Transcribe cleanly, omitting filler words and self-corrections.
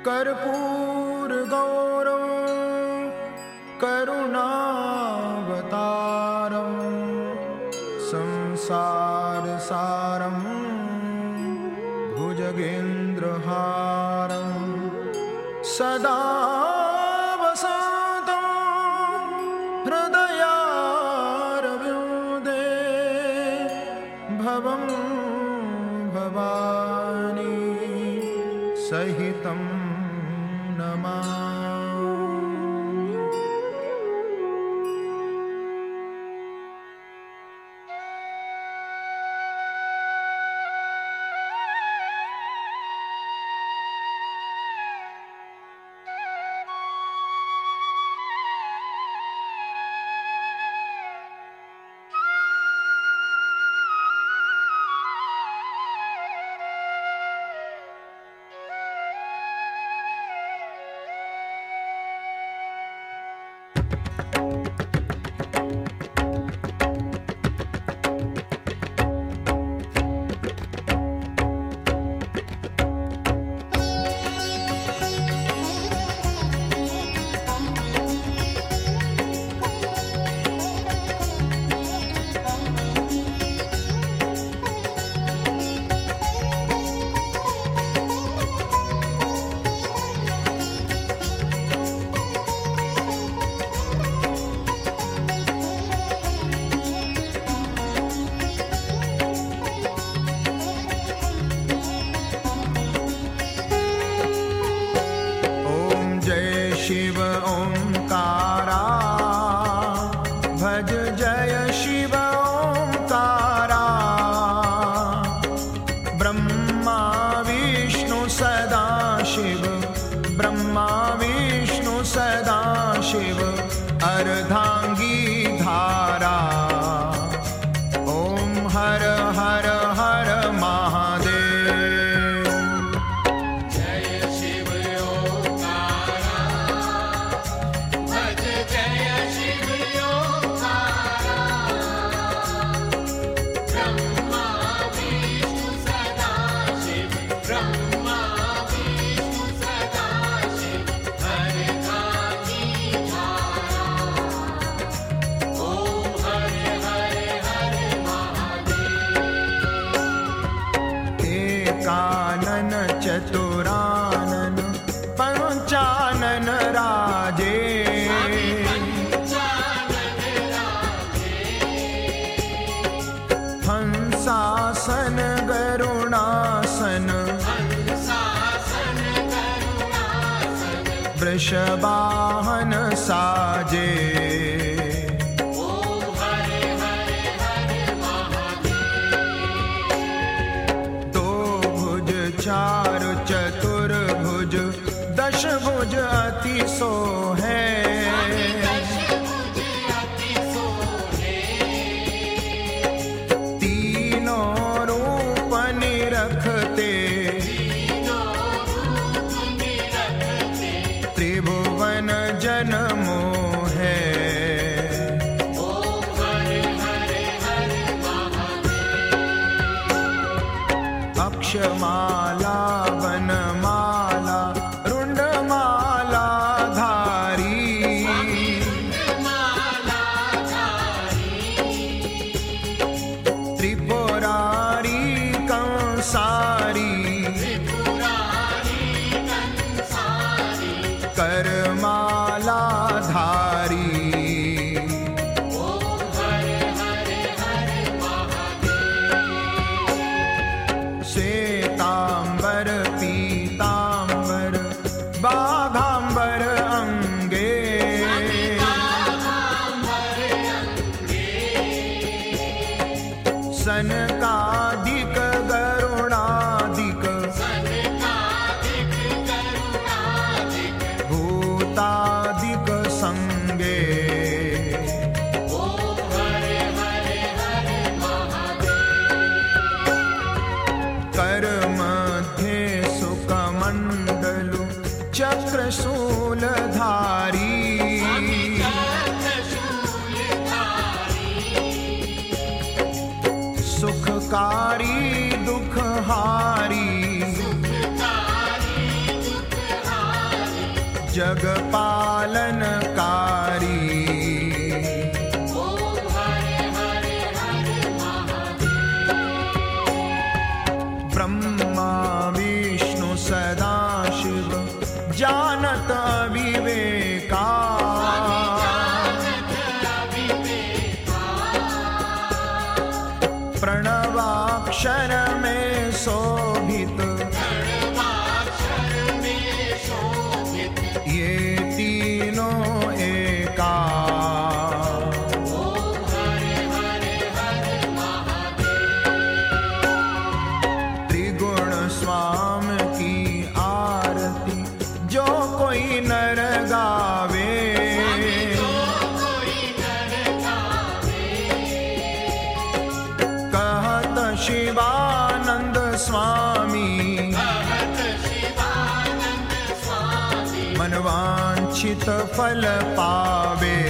कर्पूरगौरं करुणावतारं संसारसारं भुजगेन्द्रहारं सदा वसन्तं हृदयारविन्दे भवं भवानी सहितं नमामि। शिव ओंकारा भज जय शिव ओंकारा ब्रह्मा विष्णु सदा शिव ब्रह्मा विष्णु सदा शिव अर्धांगी धारा ओम हर हर हर महादेव। जय शिव ओंकारा भज जय शिव ओंकारा ब्रह्मा विष्णु सदा शिव ब्रह्मा विष्णु सदा शिव अर्धांगी धारा ओम हर हर हर महादेव। एकानन चतुरानन पंचानन राजे हंसासन गरुणासन वृषवाहन साजे दो भुज चार चतुर्भुज दश भुज अति सोहे तीनों रूप निरखते त्रिभुवन जन मोहे अक्षमाला वनमाला रुंडमाला धारी त्रिपुरारी कंसारी करमाला धारी श्वेतांबर पीतांबर बाघांबर अंगे सनकादिक गरुणादिक भूतादिक संगे कर मध्ये सुकमंडलु चक्रशूलधारी सुख जग पालनकारी। ओम हरे हरे हरे महादेव। ब्रह्मा विष्णु सदाशिव जानत विवेका। प्रणवाक्षर में शोभित ये तीनों एका। ओम हरे हरे हरे महादेव। त्रिगुण स्वामी की आरती जो कोई नर गावे। कहत शिवानंद स्वामी मनवांछित फल पावे।